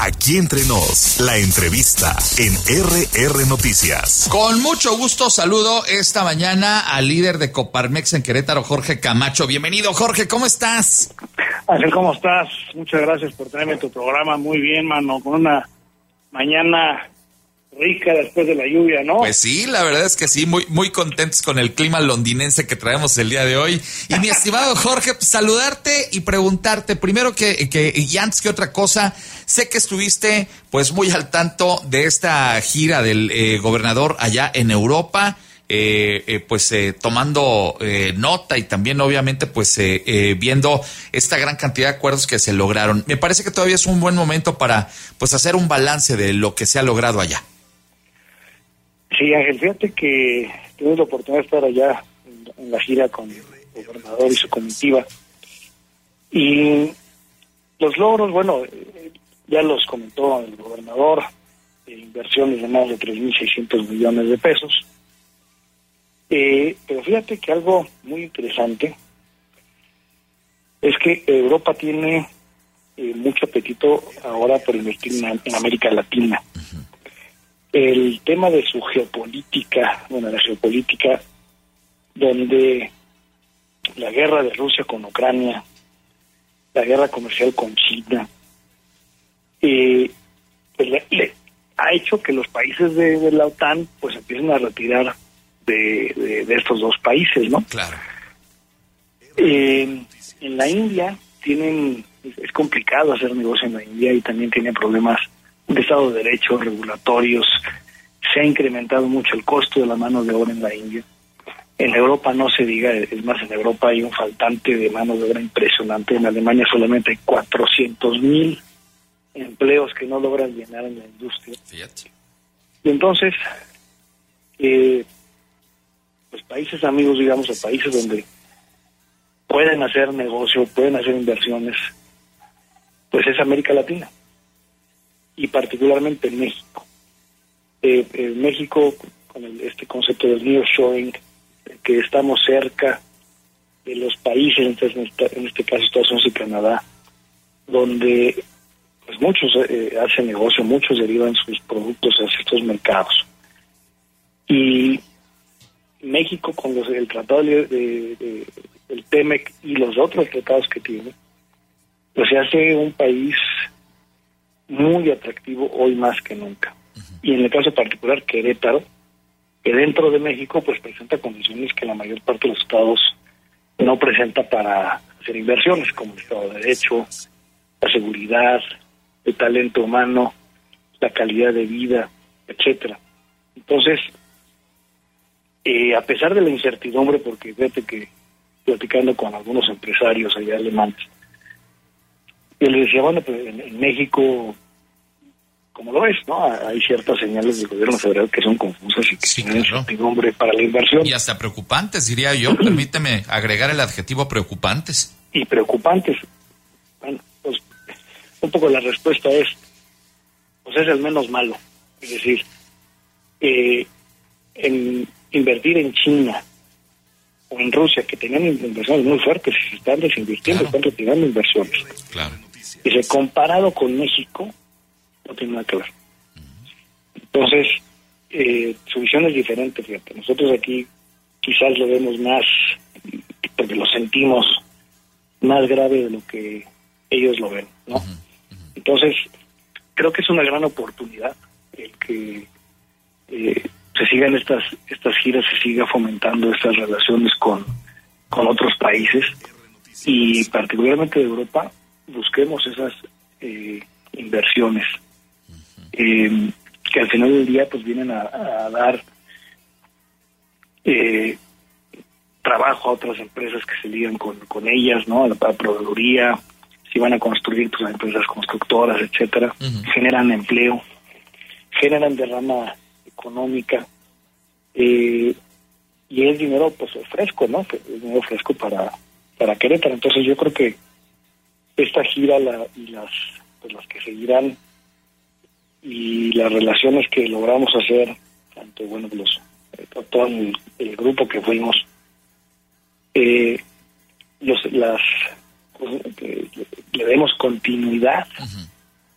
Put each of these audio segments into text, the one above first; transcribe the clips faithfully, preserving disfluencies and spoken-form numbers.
Aquí entre nos, la entrevista en R R Noticias. Con mucho gusto saludo esta mañana al líder de Coparmex en Querétaro, Jorge Camacho. Bienvenido, Jorge, ¿cómo estás? Ángel, ¿cómo estás? Muchas gracias por tenerme en tu programa. Muy bien, mano, con una mañana rica después de la lluvia, ¿no? Pues sí, la verdad es que sí, muy, muy contentos con el clima londinense que traemos el día de hoy. Y mi estimado Jorge, pues, saludarte y preguntarte, primero que, que, y antes que otra cosa, sé que estuviste pues muy al tanto de esta gira del eh, gobernador allá en Europa, eh, eh, pues eh, tomando eh, nota y también obviamente pues eh, eh, viendo esta gran cantidad de acuerdos que se lograron. Me parece que todavía es un buen momento para pues hacer un balance de lo que se ha logrado allá. Sí, Ángel, fíjate que tuvimos la oportunidad de estar allá en, en la gira con el gobernador y su comitiva. Y los logros, bueno, ya los comentó el gobernador, de inversiones de más de tres mil seiscientos millones de pesos. Eh, pero fíjate que algo muy interesante es que Europa tiene eh, mucho apetito ahora por invertir en, en América Latina. Uh-huh. El tema de su geopolítica, bueno, la geopolítica, donde la guerra de Rusia con Ucrania, la guerra comercial con China, eh, pues le, le ha hecho que los países de, de la OTAN pues empiecen a retirar de, de, de estos dos países, ¿no? Claro. Eh, en la India tienen, es, es complicado hacer negocio en la India y también tienen problemas de Estado de Derecho, regulatorios. Se ha incrementado mucho el costo de la mano de obra en la India. En Europa no se diga, es más, en Europa hay un faltante de mano de obra impresionante. En Alemania solamente hay cuatrocientos mil empleos que no logran llenar en la industria. Fíjate. Y entonces, eh, pues países amigos, digamos, o países donde pueden hacer negocio, pueden hacer inversiones, pues es América Latina. Y particularmente en México. Eh, en México, con el, este concepto del nearshoring, que estamos cerca de los países, entonces en, esta, en este caso Estados Unidos y Canadá, donde pues muchos eh, hacen negocio, muchos derivan sus productos hacia estos mercados. Y México, con los, el tratado de, de, de, del TEMEC y los otros tratados que tiene, pues se hace un país muy atractivo hoy más que nunca. Uh-huh. Y en el caso particular Querétaro, que dentro de México pues presenta condiciones que la mayor parte de los estados no presenta para hacer inversiones, como el Estado de Derecho, la seguridad, el talento humano, la calidad de vida, etcétera. Entonces, eh, a pesar de la incertidumbre, porque fíjate que platicando con algunos empresarios allá alemanes, yo les decía, bueno, pues en, en México, como lo es, ¿no? Hay ciertas señales del gobierno federal que son confusas y que sí, tienen claro. incertidumbre para la inversión. Y hasta preocupantes, diría yo. Permíteme agregar el adjetivo preocupantes. Y preocupantes. Bueno, pues un poco la respuesta es, pues es el menos malo. Es decir, eh, en invertir en China o en Rusia, que tenían inversiones muy fuertes y se están desinvirtiendo, claro. Están retirando inversiones. Claro. Y comparado con México, no tiene nada que ver. Entonces, eh, su visión es diferente, fíjate. Nosotros aquí quizás lo vemos más, porque lo sentimos más grave de lo que ellos lo ven, ¿no? Uh-huh, uh-huh. Entonces, creo que es una gran oportunidad el que eh, se sigan estas estas giras, se siga fomentando estas relaciones con, con otros países y particularmente de Europa, busquemos esas eh, inversiones eh, que al final del día pues vienen a, a dar eh, trabajo a otras empresas que se ligan con, con ellas, ¿no? A la, a la proveeduría, si van a construir pues a empresas constructoras, etcétera, uh-huh. Generan empleo, generan derrama económica eh, y es dinero pues fresco, ¿no? Es dinero fresco para para Querétaro. Entonces yo creo que esta gira la, y las pues las que seguirán y las relaciones que logramos hacer, tanto bueno los todo el, el grupo que fuimos, eh, los las pues, que le demos continuidad uh-huh.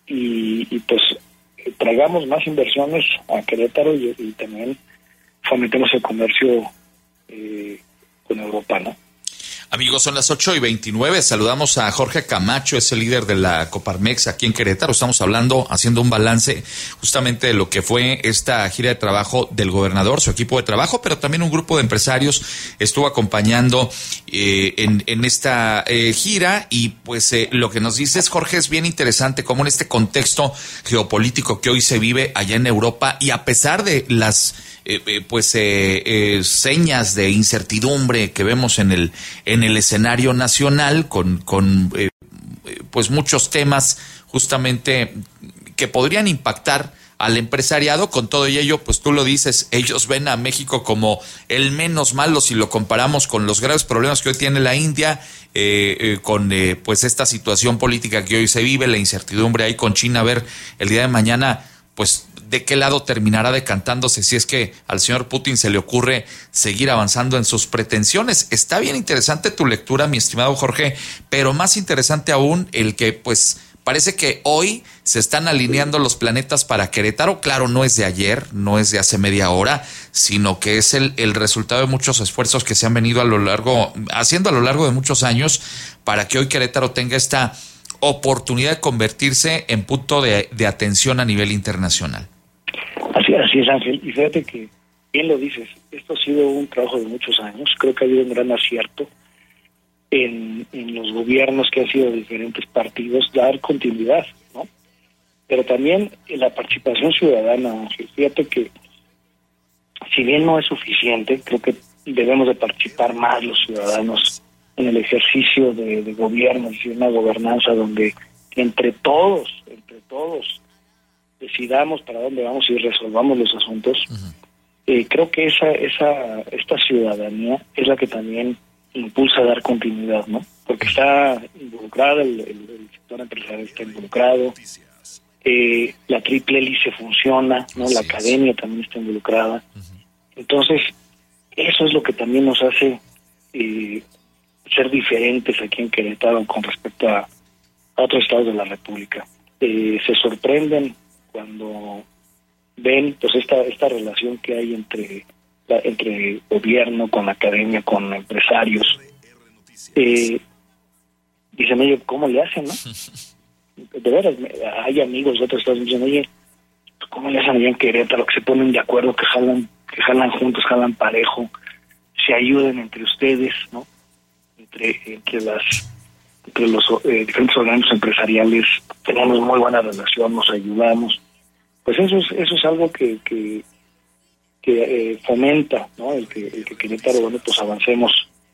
y, y pues traigamos más inversiones a Querétaro y, y también fomentemos el comercio eh, con Europa, ¿no? Amigos, son las ocho y veintinueve. Saludamos a Jorge Camacho, es el líder de la Coparmex aquí en Querétaro. Estamos hablando, haciendo un balance justamente de lo que fue esta gira de trabajo del gobernador, su equipo de trabajo, pero también un grupo de empresarios estuvo acompañando eh, en, en esta eh, gira. Y pues eh, lo que nos dices, Jorge, es bien interesante cómo en este contexto geopolítico que hoy se vive allá en Europa, y a pesar de las Eh, eh, pues eh, eh, señas de incertidumbre que vemos en el en el escenario nacional, con con eh, pues muchos temas justamente que podrían impactar al empresariado. Con todo ello, pues tú lo dices, ellos ven a México como el menos malo si lo comparamos con los graves problemas que hoy tiene la India, eh, eh, con eh, pues esta situación política que hoy se vive, la incertidumbre ahí con China, a ver el día de mañana pues de qué lado terminará decantándose, si es que al señor Putin se le ocurre seguir avanzando en sus pretensiones. Está bien interesante tu lectura, mi estimado Jorge, pero más interesante aún el que pues parece que hoy se están alineando los planetas para Querétaro. Claro, no es de ayer, no es de hace media hora, sino que es el, el resultado de muchos esfuerzos que se han venido a lo largo, haciendo a lo largo de muchos años, para que hoy Querétaro tenga esta oportunidad de convertirse en punto de, de atención a nivel internacional. Así, así es, Ángel. Y fíjate que, bien lo dices, esto ha sido un trabajo de muchos años. Creo que ha habido un gran acierto en, en los gobiernos que han sido de diferentes partidos, dar continuidad, ¿no? Pero también en la participación ciudadana, Ángel. Fíjate que, si bien no es suficiente, creo que debemos de participar más los ciudadanos en el ejercicio de, de gobierno, es decir, una gobernanza donde entre todos, entre todos, decidamos para dónde vamos y resolvamos los asuntos. Uh-huh. Eh, creo que esa, esa, esta ciudadanía es la que también impulsa a dar continuidad, ¿no? Porque está involucrada, el, el, el sector empresarial está involucrado, eh, la triple hélice funciona, ¿no? La academia también está involucrada. Uh-huh. Entonces, eso es lo que también nos hace eh, ser diferentes aquí en Querétaro con respecto a, a otros estados de la República. Eh, se sorprenden cuando ven pues esta esta relación que hay entre la, entre gobierno, con la academia, con empresarios. Eh, dicen, oye, ¿cómo le hacen, no? De veras, hay amigos de otros estados que dicen, oye, ¿cómo le hacen allá en Querétaro? Que se ponen de acuerdo, que jalan, que jalan juntos, jalan parejo, se ayuden entre ustedes, ¿no? Entre, entre las entre los eh, diferentes organismos empresariales, tenemos muy buena relación, nos ayudamos. Pues eso es eso es algo que que, que eh, fomenta, ¿no? El que el que Querétaro, bueno, pues avancemos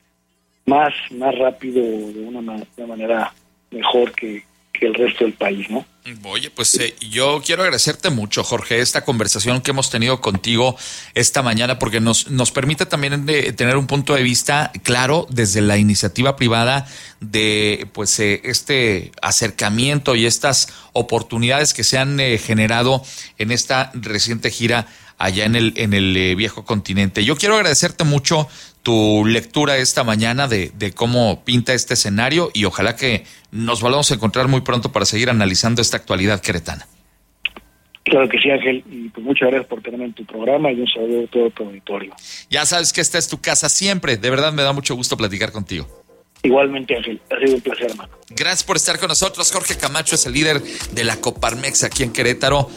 más más rápido, de una, ma- de una manera mejor que que el resto del país, ¿no? Oye, pues eh, yo quiero agradecerte mucho, Jorge, esta conversación que hemos tenido contigo esta mañana, porque nos, nos permite también de tener un punto de vista claro desde la iniciativa privada de pues eh, este acercamiento y estas oportunidades que se han eh, generado en esta reciente gira allá en el en el eh, viejo continente. Yo quiero agradecerte mucho tu lectura esta mañana de, de cómo pinta este escenario, y ojalá que nos volvamos a encontrar muy pronto para seguir analizando esta actualidad queretana. Claro que sí, Ángel, y pues muchas gracias por tenerme en tu programa y un saludo a todo tu auditorio. Ya sabes que esta es tu casa siempre, de verdad me da mucho gusto platicar contigo. Igualmente, Ángel, ha sido un placer, hermano. Gracias por estar con nosotros. Jorge Camacho es el líder de la Coparmex aquí en Querétaro.